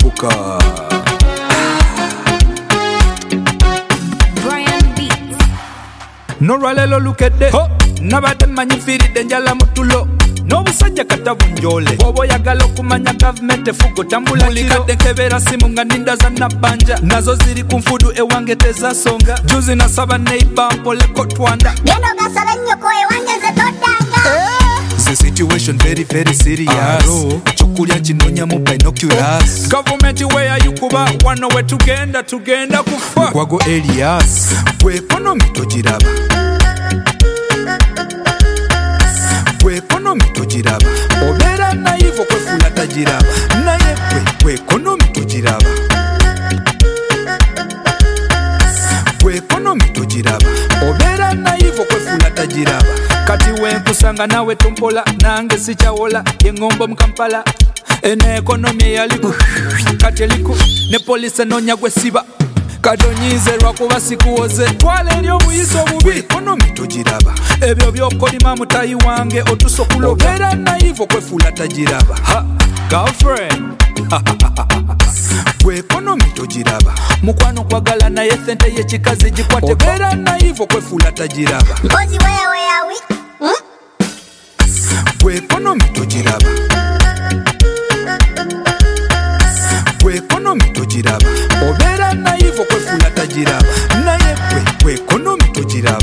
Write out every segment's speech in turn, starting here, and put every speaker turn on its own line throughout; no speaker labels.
Abuka. No ralelo look at the nabate manyifiridde njala mutulo n'obusajja katabunjole bw'oba oyagala okumanya gavumenti efuga otambula kiro bulikadde nkebera simu nga ninda za nabbanja nazo ziri ku nfudu ewange tezasonga juzi nasaba neiba mpoleko twanda
genda ogasaba ennyoko ewange nze toddanga.
The situation very very serious. Chokulya kinonya mu binoculars. Government where you kuba wano we tugenda kufa. Kwago Elias. Kwe economy togiraba. Kwe economy togiraba. Obera naivo kwe fula tagiraba. Naye kwe economy togiraba. Kwe economy togiraba. Obera naivo kwe fula tagiraba. Kati wenkusanga nawe tumpola nange sichawola yengombo mkampala ene ekonomi yaliku kati eliku ne polisi nonya gwesiba kadonyize lwakuba sikuwoze twala eri obuyisa obubi ekonomi togiraba ebyo byokolima mutayi wange otusokulo obera naivo kwefuula tagiraba ha girlfriend gwe ekonomi togiraba mukwano kwagala naye sente yekikazi gikwate obera naivo kwefuula tagiraba
mpozi weyaweyawi
gwe ekonomi togiraba gwe ekonomi togiraba obera naivo kwefuula tagiraba naye gwe ekonomi togiraba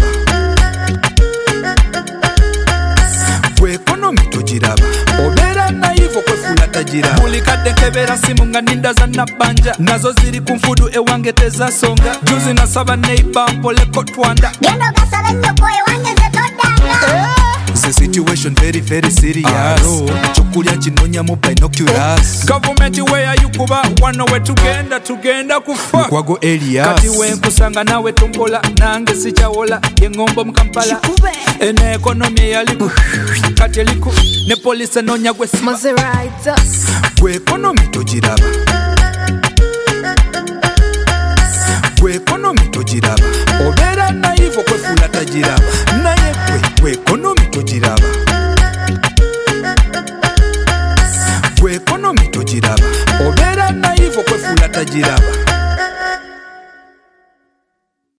gwe ekonomi togiraba obera naivo kwefuula tagiraba bulikadde nkebera simu nga ninda za nabbanja nazo ziri ku nfudu ewange tezasonga juzi nasaba neiba mpoleko twanda
genda ogasaba ennyoko ewange nze toddanga.
The situation very very serious. Chokulya kinonya mu binoculars. Government where you kuba wano we tugenda kufa. Kwago Elias. Kati wenkusanga nawe tumpola nange sichawola yengombo mkampala ene ekonomi yaliku kati eliku ne polisi nonya gwesiba gwe ekonomi togiraba gwe ekonomi togiraba obera naivo kwefuula tagiraba naye gwe ekonomi togiraba gwe ekonomi togiraba obera naivo kwefuula tagiraba